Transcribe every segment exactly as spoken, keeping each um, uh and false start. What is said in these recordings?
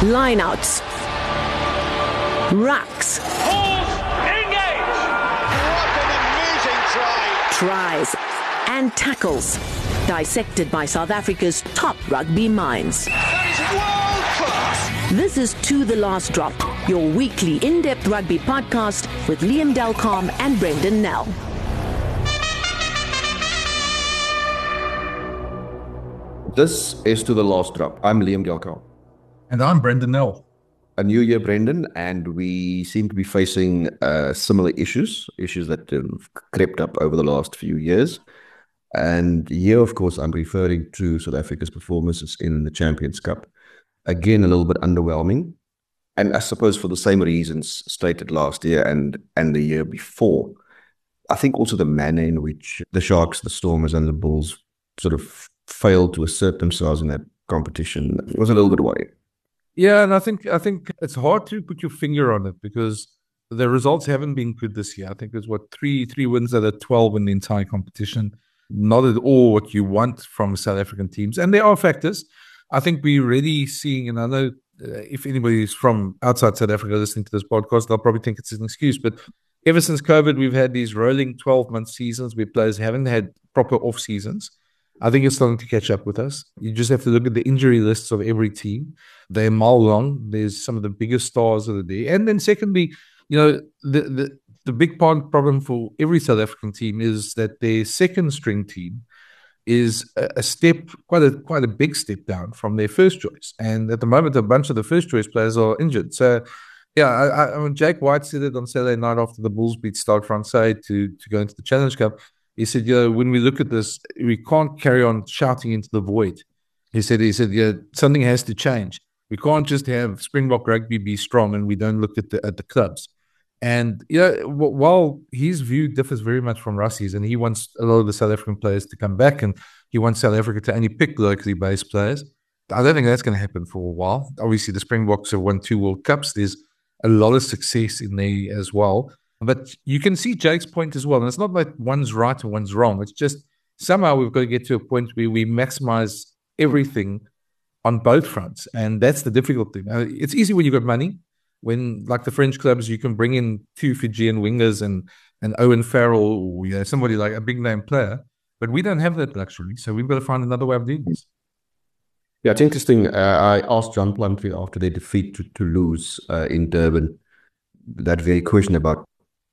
lineouts, rucks, engage! What an amazing try! tries, and tackles, dissected by South Africa's top rugby minds. That is world class! This is To The Last Drop, your weekly in-depth rugby podcast with Liam Delcom and Brendan Nell. This is To The Last Drop. I'm Liam Delcom. And I'm Brendan Nell. A new year, Brendan, and we seem to be facing uh, similar issues, issues that have crept up over the last few years. And here, of course, I'm referring to South Africa's performances in the Champions Cup. Again, a little bit underwhelming. And I suppose for the same reasons stated last year and, and the year before. I think also the manner in which the Sharks, the Stormers, and the Bulls sort of failed to assert themselves in that competition was a little bit worrying. Yeah, and I think I think it's hard to put your finger on it because the results haven't been good this year. I think there's what three three wins out of twelve in the entire competition. Not at all what you want from South African teams, and there are factors. I think we're already seeing, and I know uh, if anybody's from outside South Africa listening to this podcast, they'll probably think it's an excuse. But ever since COVID, we've had these rolling twelve-month seasons where players haven't had proper off seasons. I think it's starting to catch up with us. You just have to look at the injury lists of every team. They're mile long. There's some of the biggest stars of the day. And then secondly, you know, the, the, the big part problem for every South African team is that their second string team is a, a step, quite a quite a big step down from their first choice. And at the moment, a bunch of the first choice players are injured. So, yeah, I, I mean, Jake White said it on Saturday night after the Bulls beat Stade Francais to, to go into the Challenge Cup. He said, you know, when we look at this, we can't carry on shouting into the void. He said, he said, yeah, something has to change. We can't just have Springbok rugby be strong and we don't look at the at the clubs. And, you know, w- while his view differs very much from Russie's, and he wants a lot of the South African players to come back and he wants South Africa to only pick locally based players, I don't think that's going to happen for a while. Obviously, the Springboks have won two World Cups. There's a lot of success in there as well. But you can see Jake's point as well. And it's not like one's right and one's wrong. It's just somehow we've got to get to a point where we maximize everything on both fronts. And that's the difficult thing. Uh, it's easy when you've got money. When, like the French clubs, you can bring in two Fijian wingers and, and Owen Farrell or, you know, somebody like a big-name player. But we don't have that luxury. So we've got to find another way of doing this. Yeah, it's interesting. Uh, I asked John Plumtree after their defeat to Toulouse uh, in Durban that very question about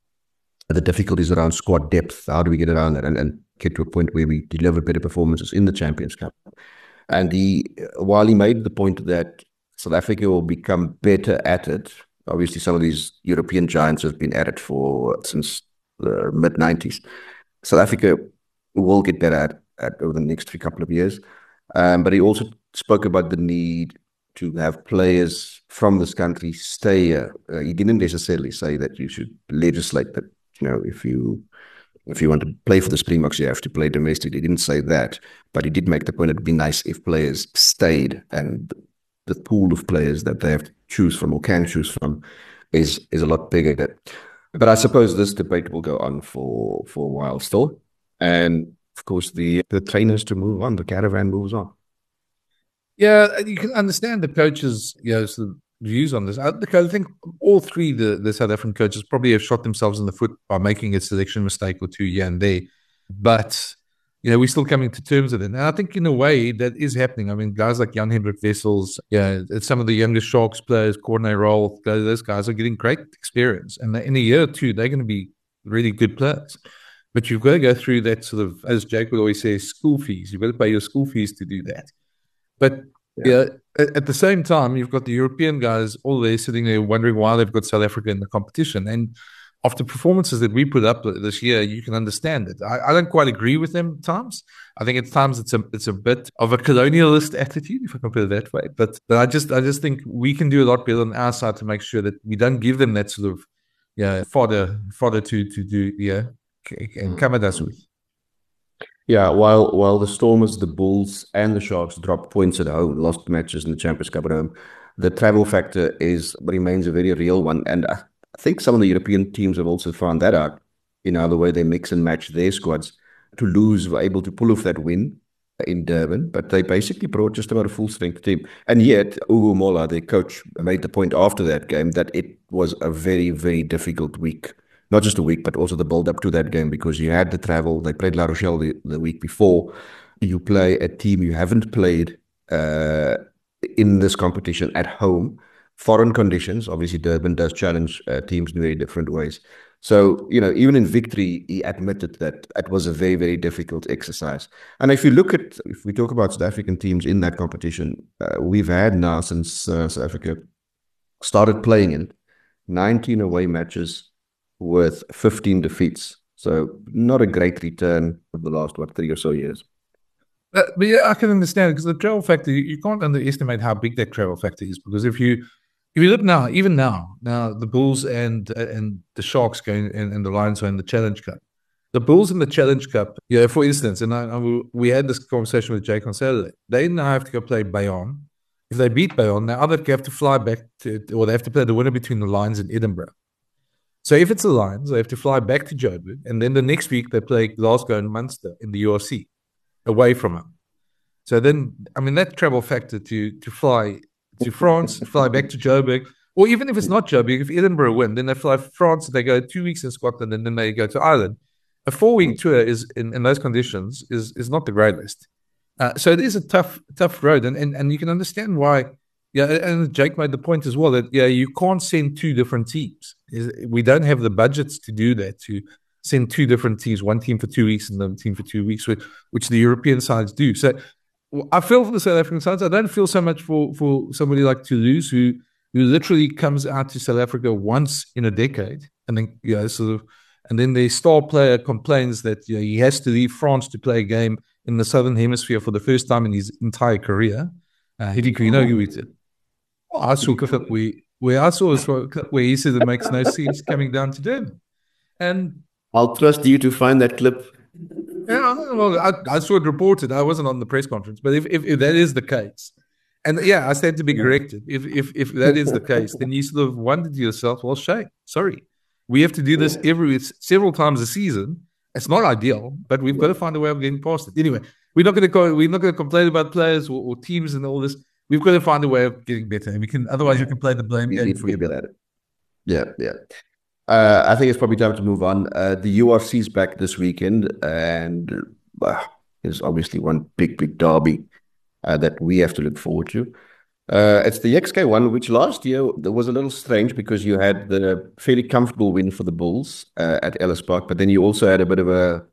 the difficulties around squad depth. How do we get around that and, and get to a point where we deliver better performances in the Champions Cup? And he, while he made the point that South Africa will become better at it, obviously some of these European giants have been at it for since the mid nineties. South Africa will get better at it over the next few couple of years. Um, but he also spoke about the need to have players from this country stay here. Uh, he didn't necessarily say that you should legislate that. You know, if you if you want to play for the Springboks, you have to play domestically. He didn't say that, but he did make the point that it'd be nice if players stayed, and the pool of players that they have to choose from or can choose from is is a lot bigger. But I suppose this debate will go on for, for a while still. And of course, the, the trainers to move on, the caravan moves on. Yeah, you can understand the coaches, you know, sort of views on this. I, I think all three the, the South African coaches probably have shot themselves in the foot by making a selection mistake or two here and there. But, you know, we're still coming to terms with it. And I think in a way that is happening. I mean, guys like Jan-Hendrik Wessels, yeah, some of the younger Sharks players, Corné Roll, those guys are getting great experience. And in a year or two, they're going to be really good players. But you've got to go through that sort of, as Jake would always say, school fees. You've got to pay your school fees to do that. But yeah, at the same time, you've got the European guys all there sitting there wondering why they've got South Africa in the competition. And after performances that we put up this year, you can understand it. I, I don't quite agree with them at times. I think at times it's a it's a bit of a colonialist attitude, if I can put it that way. But but I just I just think we can do a lot better on our side to make sure that we don't give them that sort of yeah fodder fodder to to do yeah and come at us with. Yeah, while while the Stormers, the Bulls, and the Sharks dropped points at home, lost matches in the Champions Cup at home, the travel factor is remains a very real one. And I think some of the European teams have also found that out, you know, the way they mix and match their squads. Toulouse were able to pull off that win in Durban, but they basically brought just about a full strength team. And yet, Ugo Mola, their coach, made the point after that game that it was a very, very difficult week. Not just a week, but also the build up to that game, because you had the travel. They played La Rochelle the, the week before. You play a team you haven't played uh, in this competition at home. Foreign conditions. Obviously, Durban does challenge uh, teams in very different ways. So, you know, even in victory, he admitted that it was a very, very difficult exercise. And if you look at, if we talk about South African teams in that competition, uh, we've had now since uh, South Africa started playing in nineteen away matches with fifteen defeats. So not a great return of the last, what, three or so years. Uh, but yeah, I can understand, because the travel factor, you, you can't underestimate how big that travel factor is. Because if you if you look now, even now, now the Bulls and uh, and the Sharks going and, and the Lions are in the Challenge Cup. The Bulls in the Challenge Cup, yeah, for instance, and I, I, we had this conversation with Jake on Saturday. They now have to go play Bayonne. If they beat Bayonne, now either have to fly back to, or they have to play the winner between the Lions and Edinburgh. So if it's the Lions, they have to fly back to Joburg, and then the next week they play Glasgow and Munster in the U R C, away from them. So then, I mean, that travel factor to to fly to France, fly back to Joburg, or even if it's not Joburg, if Edinburgh win, then they fly to France, they go two weeks in Scotland, and then they go to Ireland. A four-week tour is in, in those conditions is is not the greatest. Uh, so it is a tough tough road, and, and and you can understand why. Yeah, and Jake made the point as well that yeah, you can't send two different teams. We don't have the budgets to do that, to send two different teams, one team for two weeks and another team for two weeks, which, which the European sides do. So I feel for the South African sides. I don't feel so much for, for somebody like Toulouse, who who literally comes out to South Africa once in a decade, and then you know, sort of, and then the star player complains that you know, he has to leave France to play a game in the Southern Hemisphere for the first time in his entire career. Uh, Hidiko, you know who it is? Well, I saw a clip where, where I saw a clip where he said it makes no sense coming down to Durban. And I'll trust you to find that clip. Yeah, well, I, I saw it reported. I wasn't on the press conference, but if, if, if that is the case, and yeah, I stand to be corrected. If if if that is the case, then you sort of wonder to yourself, well, Shay, sorry, we have to do this every several times a season. It's not ideal, but we've got to find a way of getting past it. Anyway, we're not going to we're not going to complain about players or, or teams and all this. We've got to find a way of getting better. We can, otherwise, you can play the blame game for you. Yeah, yeah. Uh, I think it's probably time to move on. Uh, the U R C's back this weekend, and uh, there's obviously one big, big derby uh, that we have to look forward to. Uh, it's the X K one, which last year was a little strange because you had the fairly comfortable win for the Bulls uh, at Ellis Park, but then you also had a bit of a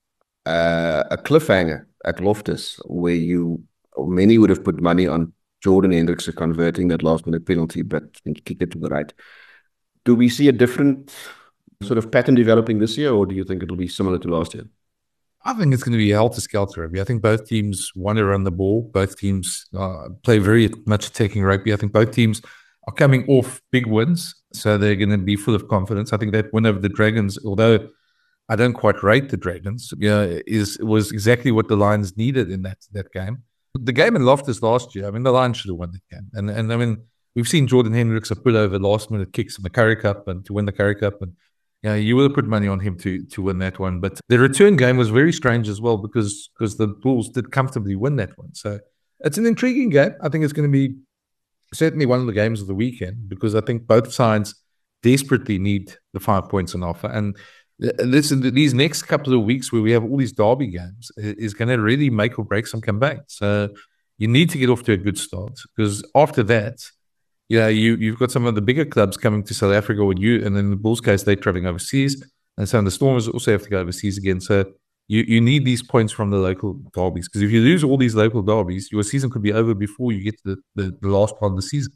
uh, a cliffhanger at Loftus, where you many would have put money on Jordan Hendrikse converting that last minute penalty, but he kicked it to the right. Do we see a different sort of pattern developing this year, or do you think it'll be similar to last year? I think it's going to be a helter-skelter rugby. I think both teams want to run the ball. Both teams uh, play very much attacking rugby. I think both teams are coming off big wins, so they're going to be full of confidence. I think that win over the Dragons, although I don't quite rate the Dragons, yeah, is was exactly what the Lions needed in that that game. The game in Loftus last year, I mean, the Lions should have won that game. And, and I mean, we've seen Jordan Hendrikse pull over last-minute kicks in the Currie Cup and to win the Currie Cup. And you know, you would have put money on him to to win that one. But the return game was very strange as well because, because the Bulls did comfortably win that one. So it's an intriguing game. I think it's going to be certainly one of the games of the weekend because I think both sides desperately need the five points on offer. And this, these next couple of weeks where we have all these derby games is going to really make or break some comebacks. So you need to get off to a good start because after that, yeah, you, you've got some of the bigger clubs coming to South Africa with you, and in the Bulls' case, they're traveling overseas. And some of the Stormers also have to go overseas again. So you, you need these points from the local derbies because if you lose all these local derbies, your season could be over before you get to the, the, the last part of the season.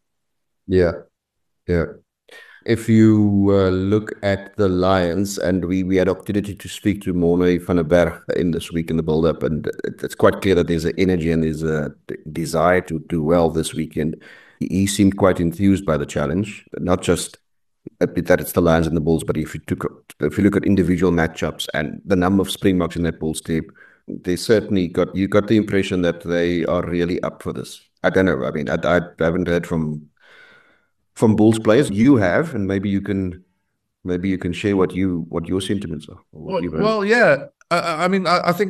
Yeah, yeah. If you uh, look at the Lions, and we, we had opportunity to speak to Morne van der Berg in this week in the build-up, and it's quite clear that there's an energy and there's a desire to do well this weekend. He seemed quite enthused by the challenge, not just that it's the Lions and the Bulls, but if you took if you look at individual matchups and the number of Springboks in that Bulls team, they certainly got you got the impression that they are really up for this. I don't know. I mean, I, I haven't heard from. From Bulls players, you have, and maybe you can, maybe you can share what you what your sentiments are. Well, well, yeah. I, I mean, I, I think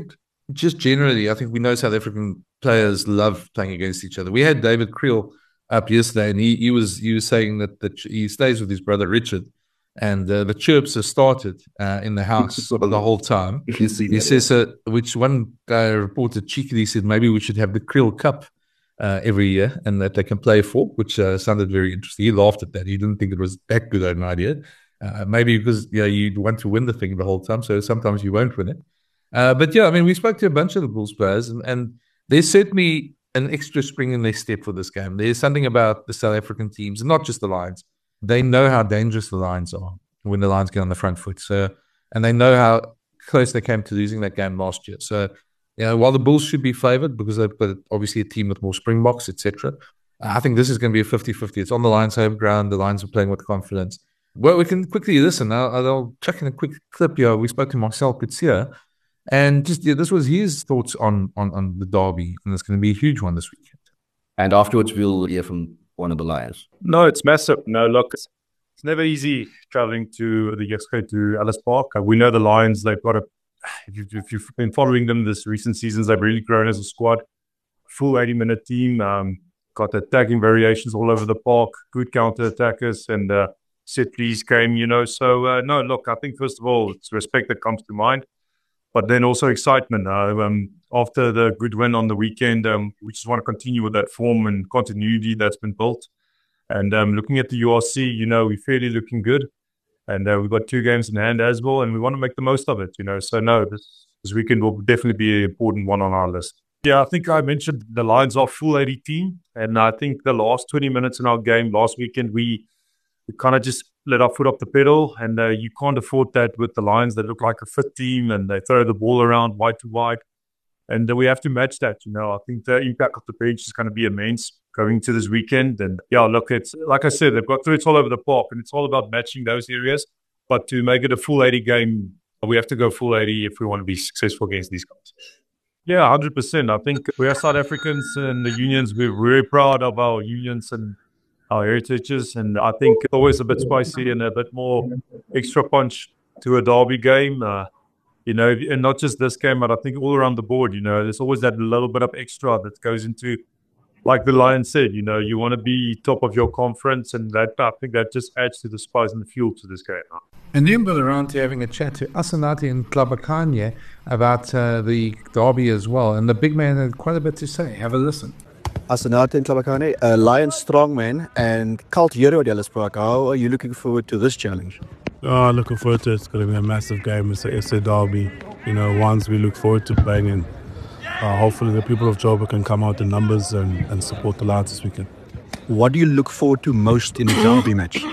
just generally, I think we know South African players love playing against each other. We had David Creel up yesterday, and he, he was he was saying that, that he stays with his brother Richard, and uh, the chirps have started uh, in the house the whole time. He says, uh, which one guy reported cheekily said maybe we should have the Creel Cup uh, every year, and that they can play for, which uh, sounded very interesting. He laughed at that. He didn't think it was that good an idea. Uh, maybe because you know, you want to win the thing the whole time, so sometimes you won't win it. Uh, but yeah, I mean, we spoke to a bunch of the Bulls players, and, and there's certainly an extra spring in their step for this game. There's something about the South African teams, and not just the Lions. They know how dangerous the Lions are when the Lions get on the front foot. So, and they know how close they came to losing that game last year. So, you know, while the Bulls should be favoured because they've got obviously a team with more Springboks, et cetera, I think this is going to be a fifty-fifty. It's on the Lions' home ground. The Lions are playing with confidence. Well, we can quickly listen. I'll, I'll check in a quick clip here. We spoke to Marcel Coetzee, and just yeah, this was his thoughts on, on on the derby, and it's going to be a huge one this weekend. And afterwards, we'll hear from one of the Lions. No, it's massive. No, look, it's, it's never easy traveling to the Exco to Ellis Park. Uh, we know the Lions, they've got a, if, you, if you've been following them this recent seasons, they've really grown as a squad. Full eighty-minute team, um, got attacking variations all over the park, good counter-attackers, and uh, set-piece game, you know. So, uh, no, look, I think, first of all, it's respect that comes to mind, but then also excitement. Uh, um, after the good win on the weekend, um, we just want to continue with that form and continuity that's been built. And um, looking at the U R C, you know, we're fairly looking good. And uh, we've got two games in hand as well, and we want to make the most of it, you know. So, no, this, this weekend will definitely be an important one on our list. Yeah, I think I mentioned the Lions are full eighty team. And I think the last twenty minutes in our game last weekend, we, we kind of just let our foot off the pedal. And uh, you can't afford that with the Lions. They look like a fit team, and they throw the ball around wide to wide. And uh, we have to match that, you know. I think the impact of the bench is going to be immense going to this weekend. And yeah, look, it's like I said, they've got threats all over the park, and it's all about matching those areas. But to make it a full eighty game, we have to go full eighty if we want to be successful against these guys. Yeah, one hundred percent. I think we are South Africans, and the unions, we're very proud of our unions and our heritages. And I think it's always a bit spicy and a bit more extra punch to a derby game. Uh, you know, and not just this game, but I think all around the board, you know, there's always that little bit of extra that goes into, like the Lion said, you know, you want to be top of your conference, and that I think that just adds to the spice and the fuel to this game. And then we're around to having a chat to Asanati and Tlabakanye about uh, the derby as well. And the big man had quite a bit to say. Have a listen. Asanati and Tlabakanye, a Lion strongman and cult hero at Ellis Park. How are you looking forward to this challenge? Oh, looking forward to it. It's going to be a massive game. It's a, it's a derby. You know, ones we look forward to playing in. Uh, hopefully the people of Joburg can come out in numbers and, and support the Lions this weekend. What do you look forward to most in a derby match?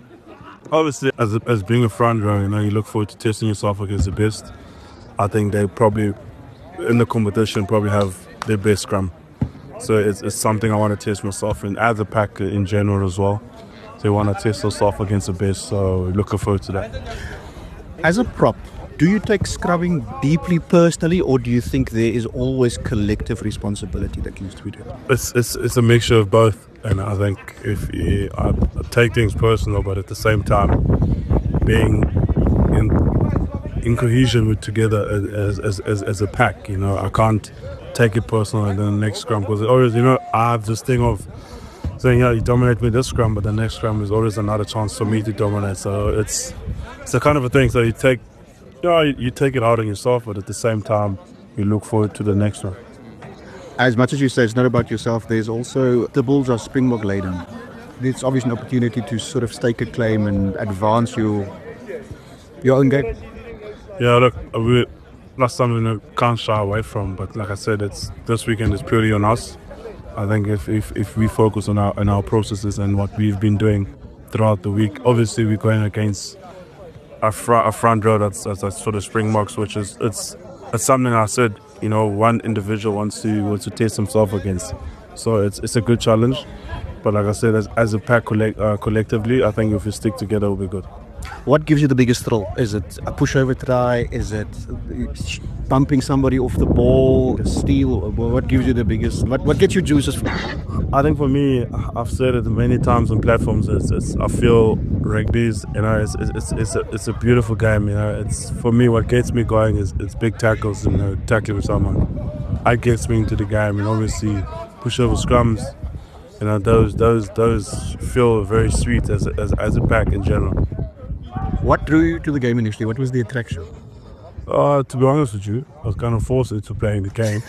Obviously, as a, as being a front row, you know, you look forward to testing yourself against the best. I think they probably, in the competition, probably have their best scrum. So it's, it's something I want to test myself in, as a pack in general as well. So you want to test yourself against the best, so looking forward to that. As a prop, do you take scrubbing deeply personally, or do you think there is always collective responsibility that needs to be done? It's it's it's a mixture of both, and I think if you, I, I take things personal, but at the same time, being in in cohesion with together as as as, as a pack, you know, I can't take it personal and then the next scrum, because always, you know, I have this thing of saying, yeah, you dominate me this scrum, but the next scrum is always another chance for me to dominate. So it's it's a kind of a thing. So you take. You know, you take it out on yourself, but at the same time, you look forward to the next one. As much as you say it's not about yourself, there's also the Bulls are Springbok laden. It's obviously an opportunity to sort of stake a claim and advance your your own game. Yeah, look, we, that's something we can't shy away from. But like I said, it's this weekend is purely on us. I think if if, if we focus on our on our processes and what we've been doing throughout the week, obviously we're going against a front, a front row that's, that's, that's sort of Springboks, which is it's it's something I said, you know, one individual wants to wants to test himself against. So it's it's a good challenge. But like I said, as, as a pack collect, uh, collectively, I think if we stick together, we'll be good. What gives you the biggest thrill? Is it a pushover try? Is it bumping somebody off the ball, a steal? What gives you the biggest? What what gets you juices? I think for me, I've said it many times on platforms. It's, it's I feel rugby's, you know, it's it's it's a it's a beautiful game. You know, it's for me what gets me going is it's big tackles and, you know, tackling with someone. That gets me into the game, and obviously pushover scrums. You know, those those those feel very sweet as a, as as a pack in general. What drew you to the game initially? What was the attraction? Uh, to be honest with you, I was kind of forced into playing the game.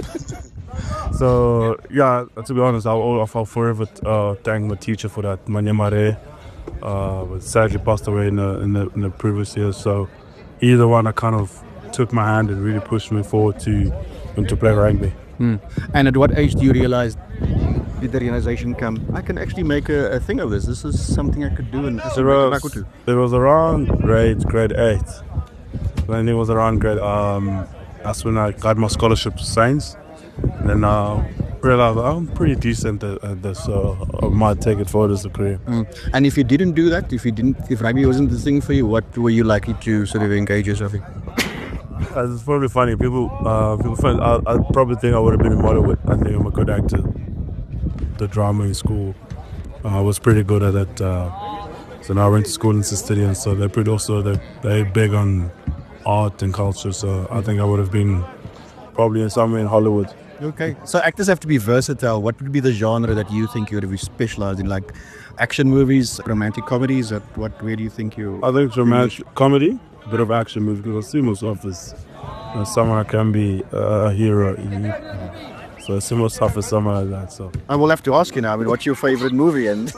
So, yeah, to be honest, I'll, I'll forever uh, thank my teacher for that, Manyamare. Uh, but sadly passed away in the, in, the, in the previous years. So, either one, I kind of took my hand and really pushed me forward to, to play rugby. Hmm. And at what age do you realize, did the realization come, I can actually make a, a thing of this? This is something I could do and There was, there was around grade, grade eight. When it was around grade, um, that's when I got my scholarship to science. And then I uh, realized I'm pretty decent at, at this, so I might take it forward as a career. Mm. And if you didn't do that, if you didn't, if rugby wasn't the thing for you, what were you likely to sort of engage yourself in? Uh, it's probably funny. People, uh, people find, I, I probably think I would have been a model with. I think I'm a good actor. The drama in school, uh, I was pretty good at it. Uh, so now I went to school in Sisterian, so they're pretty also they're, they're big on art and culture. So I think I would have been probably in somewhere in Hollywood. Okay, so actors have to be versatile. What would be the genre that you think you would be specialized in, like action movies, romantic comedies? Or what? Where do you think you? I think it's romantic comedy, a bit of action movie, because I see myself as you know, someone that can be uh, a hero. So similar stuff as someone like that. So I will have to ask you now. I mean, what's your favorite movie, and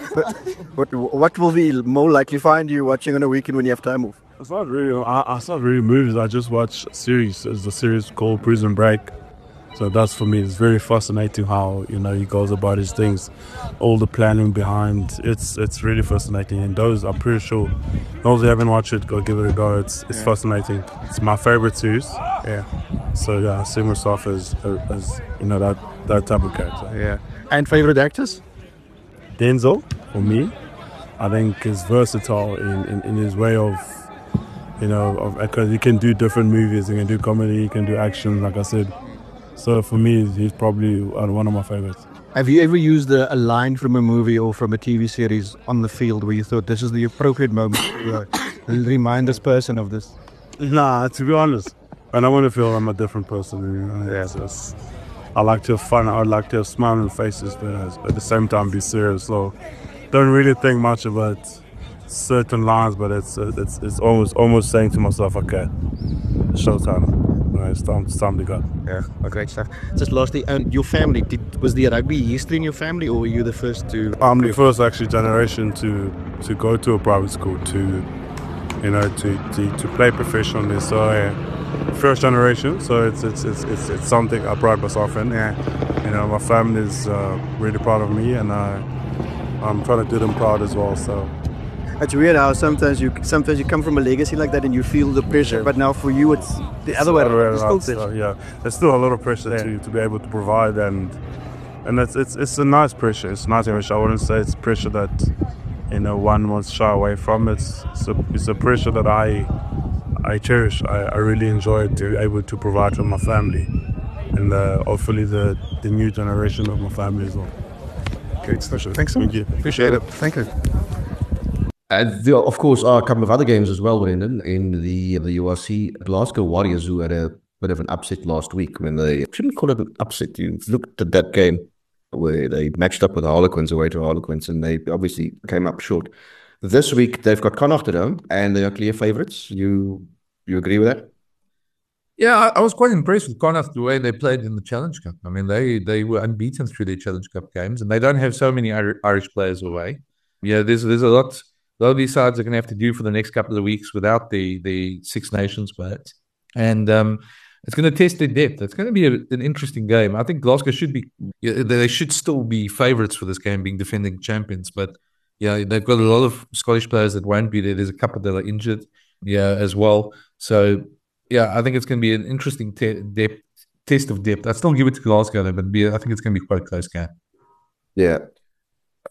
what what will be more likely find you watching on a weekend when you have time off? It's not really. I, it's not really movies. I just watch series. There's a series called Prison Break. So that's for me. It's very fascinating how you know he goes about his things, all the planning behind. It's it's really fascinating. And those, I'm pretty sure, those who haven't watched it, go give it a go. It's it's yeah. fascinating. It's my favorite series. Yeah. So yeah, I see myself as as you know that that type of character. Yeah. And favorite actors? Denzel for me. I think is versatile in, in, in his way of you know because he can do different movies. He can do comedy. He can do action. Like I said. So for me, he's probably one of my favorites. Have you ever used a, a line from a movie or from a T V series on the field where you thought this is the appropriate moment to uh, remind this person of this? Nah, to be honest, and I want to feel I'm a different person. You know? Yeah, so it's, I like to have fun. I like to have smiling faces, but at the same time be serious. So don't really think much about certain lines, but it's it's it's almost almost saying to myself, okay, showtime. It's time, it's time to go. Yeah, oh, great stuff. Just lastly, and your family, did, was there rugby history in your family, or were you the first to? I'm the first actually generation to to go to a private school to, you know, to to, to play professionally. So uh, first generation. So it's it's it's it's it's something I pride myself in. Yeah. You know, my family is uh, really proud of me, and I I'm trying to do them proud as well. So. It's weird how sometimes you sometimes you come from a legacy like that and you feel the pressure, but now for you it's the other way around. So, yeah, there's still a lot of pressure yeah. to, to be able to provide, and and it's it's it's a nice pressure. It's nice pressure. I wouldn't say it's pressure that you know one wants to shy away from. It's it's a, it's a pressure that I I cherish. I, I really enjoy to be able to provide for my family, and uh, hopefully the the new generation of my family as well. Great stuff. Thanks so much. Thank you. Appreciate it. Thank you. And there, of course, are a couple of other games as well, Brendan, in the the U R C. Glasgow Warriors, who had a bit of an upset last week when they, shouldn't call it an upset, you looked at that game where they matched up with the Harlequins away to Harlequins, and they obviously came up short. This week, they've got Connacht at home, and they are clear favourites. You you agree with that? Yeah, I, I was quite impressed with Connacht the way they played in the Challenge Cup. I mean, they, they were unbeaten through their Challenge Cup games, and they don't have so many Irish players away. Yeah, there's there's a lot... A lot of these sides are going to have to do for the next couple of weeks without the the Six Nations players. And um, it's going to test their depth. It's going to be a, an interesting game. I think Glasgow should be, yeah, they should still be favourites for this game, being defending champions. But yeah, they've got a lot of Scottish players that won't be there. There's a couple that are injured, yeah, as well. So yeah, I think it's going to be an interesting te- depth, test of depth. I'd still give it to Glasgow though, but be, I think it's going to be quite a close game. Yeah.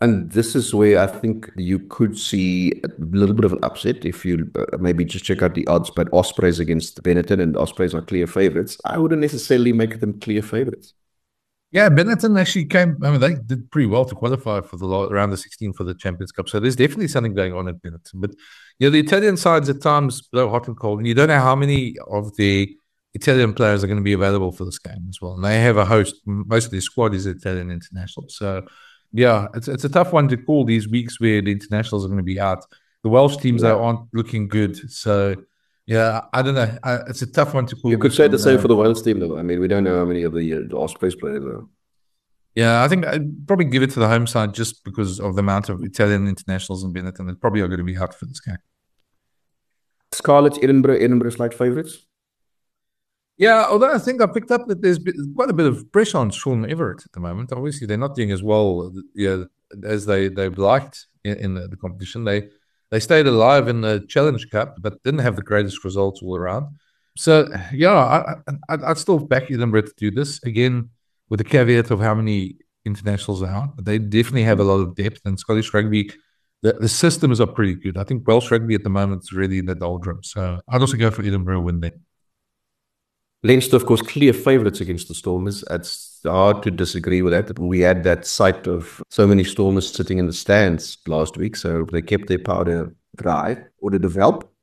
And this is where I think you could see a little bit of an upset if you uh, maybe just check out the odds. But Ospreys against Benetton, and Ospreys are clear favourites. I wouldn't necessarily make them clear favourites. Yeah, Benetton actually came, I mean, they did pretty well to qualify for the round of sixteen for the Champions Cup. So there's definitely something going on at Benetton. But, you know, the Italian sides at times blow hot and cold. And you don't know how many of the Italian players are going to be available for this game as well. And they have a host. Most of their squad is Italian international. So, yeah, it's it's a tough one to call these weeks where the internationals are going to be out. The Welsh teams yeah. aren't looking good. So, yeah, I don't know. I, it's a tough one to call. You could say the same for the Wales team, though. I mean, we don't know how many of the, uh, the Ospreys players are. Yeah, I think I'd probably give it to the home side just because of the amount of Italian internationals in Benetton. They probably are going to be out for this game. Scarlets, Edinburgh, Edinburgh slight favourites? Yeah, although I think I picked up that there's quite a bit of pressure on Sean Everett at the moment. Obviously, they're not doing as well yeah, as they, they've liked in, in the, the competition. They they stayed alive in the Challenge Cup, but didn't have the greatest results all around. So, yeah, I, I, I'd still back Edinburgh to do this. Again, with the caveat of how many internationals are out. But they definitely have a lot of depth. And Scottish rugby, the, the systems are pretty good. I think Welsh rugby at the moment is really in the doldrums. So I'd also go for Edinburgh win there. Leinster, of course, clear favourites against the Stormers. It's hard to disagree with that. We had that sight of so many Stormers sitting in the stands last week, so they kept their powder dry. Or did it help?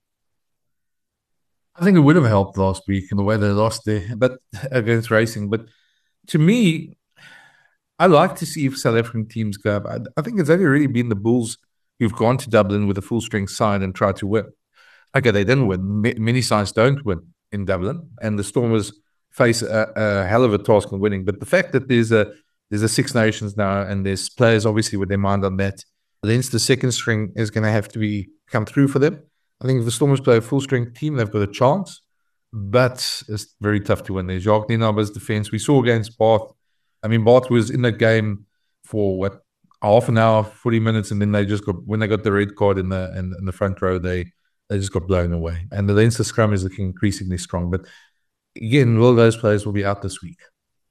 I think it would have helped last week in the way they lost there, but against Racing. But to me, I like to see if South African teams go up. I, I think it's only really been the Bulls who've gone to Dublin with a full-strength side and tried to win. Okay, they didn't win. Many sides don't win in Dublin, and the Stormers face a, a hell of a task in winning. But the fact that there's a there's a Six Nations now, and there's players obviously with their mind on that, Leinster the second string is going to have to be come through for them. I think if the Stormers play a full-strength team, they've got a chance, but it's very tough to win. There's Jacques Nienaber's defence. We saw against Bath. I mean, Bath was in that game for what half an hour, forty minutes, and then they just got when they got the red card in the in, in the front row, they. They just got blown away. And the Leinster scrum is looking increasingly strong. But again, all those players will be out this week.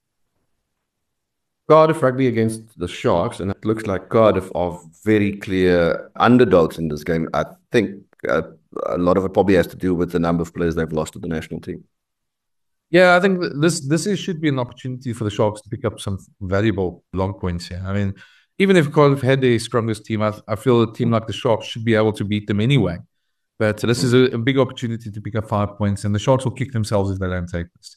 Cardiff rugby against the Sharks, and it looks like Cardiff are very clear underdogs in this game. I think uh, a lot of it probably has to do with the number of players they've lost to the national team. Yeah, I think this this is, should be an opportunity for the Sharks to pick up some valuable long points here. I mean, even if Cardiff had their strongest team, I, I feel a team like the Sharks should be able to beat them anyway. But this is a, a big opportunity to pick up five points, and the Sharks will kick themselves if they don't take this.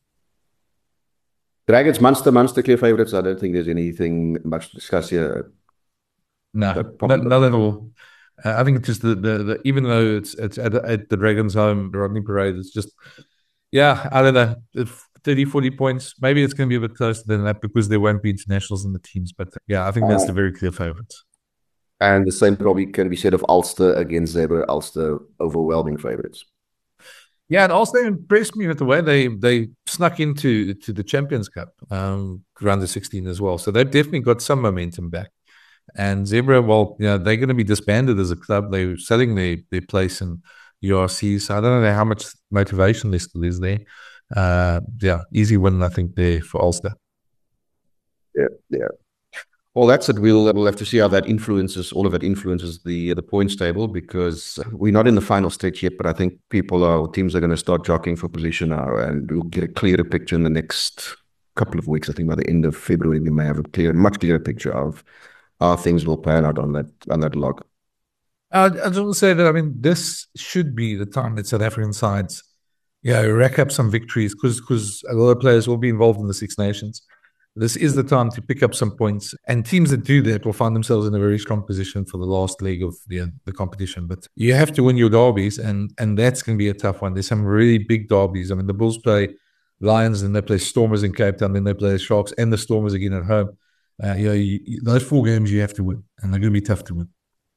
Dragons, Munster, Munster clear favourites. I don't think there's anything much to discuss here. No, not, not at all. Uh, I think it's just the, the, the even though it's it's at, at the Dragons' home, the Rodney Parade, it's just, yeah, I don't know, thirty, forty points. Maybe it's going to be a bit closer than that because there won't be internationals in the teams. But yeah, I think that's the very clear favourites. And the same probably can be said of Ulster against Zebra. Ulster overwhelming favourites. Yeah, and Ulster impressed me with the way they they snuck into to the Champions Cup um, round of sixteen as well. So they've definitely got some momentum back. And Zebra, well, you know, they're going to be disbanded as a club. They're selling their, their place in U R C. So I don't know how much motivation there still is there. Uh, yeah, easy win, I think, there for Ulster. Yeah, yeah. Well, that's it. We'll we'll have to see how that influences, all of it influences the the points table, because we're not in the final stage yet, but I think people are, teams are going to start jockeying for position now, and we'll get a clearer picture in the next couple of weeks. I think by the end of February, we may have a clear, much clearer picture of how things will pan out on that on that log. Uh, I just want to say that, I mean, this should be the time that South African sides, yeah, rack up some victories, because because a lot of players will be involved in the Six Nations. This is the time to pick up some points, and teams that do that will find themselves in a very strong position for the last leg of the the competition. But you have to win your derbies, and and that's going to be a tough one. There's some really big derbies. I mean, the Bulls play Lions, and they play Stormers in Cape Town, then they play the Sharks and the Stormers again at home. Uh, you know, you, you, those four games you have to win, and they're going to be tough to win.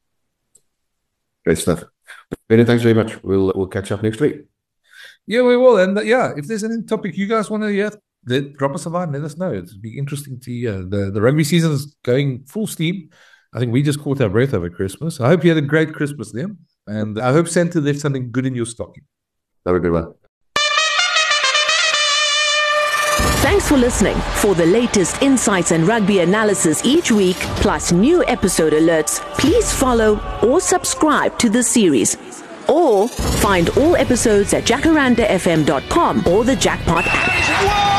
Great stuff. Benny, thanks very much. We'll we'll catch up next week. Yeah, we will. And uh, yeah, if there's any topic you guys want to hear, let, drop us a line, let us know. It'd be interesting to hear. The, the rugby season is going full steam. I think we just caught our breath over Christmas. I hope you had a great Christmas, Liam. And I hope Santa left something good in your stocking. Have a good one. Thanks for listening. For the latest insights and rugby analysis each week, plus new episode alerts, please follow or subscribe to the series. Or find all episodes at jacaranda f m dot com or the Jackpot app.